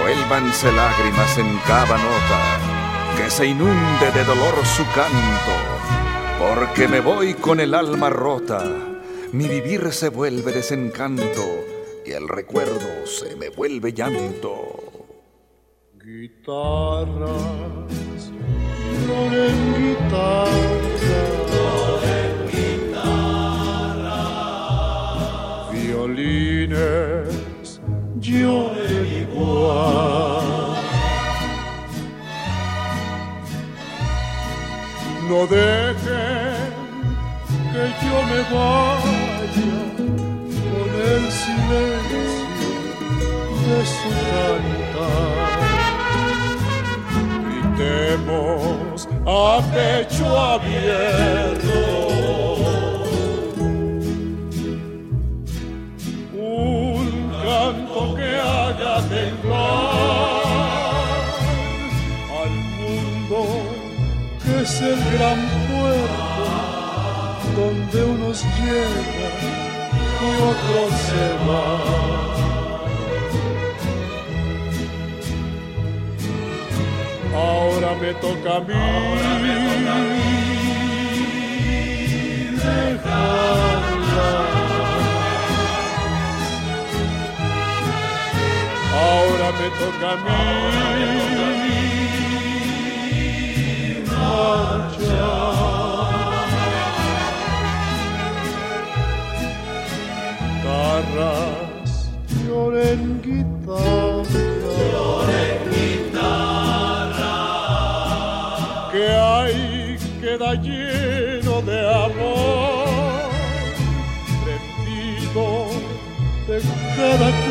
Vuélvanse lágrimas en cada nota, que se inunde de dolor su canto, porque me voy con el alma rota, mi vivir se vuelve desencanto y el recuerdo se me vuelve llanto. Guitarras, lloren guitarra, violines, lloren igual. No dejen que yo me vaya con el silencio de su cantar. Gritemos a pecho abierto un canto que haga temblar al mundo, que es el gran puerto donde unos llegan y otros se van. Ahora me toca a mí dejarla. Ahora me toca a mí marchar. Guitarras, lloren guitarra, que hay queda lleno de amor, prendido de cada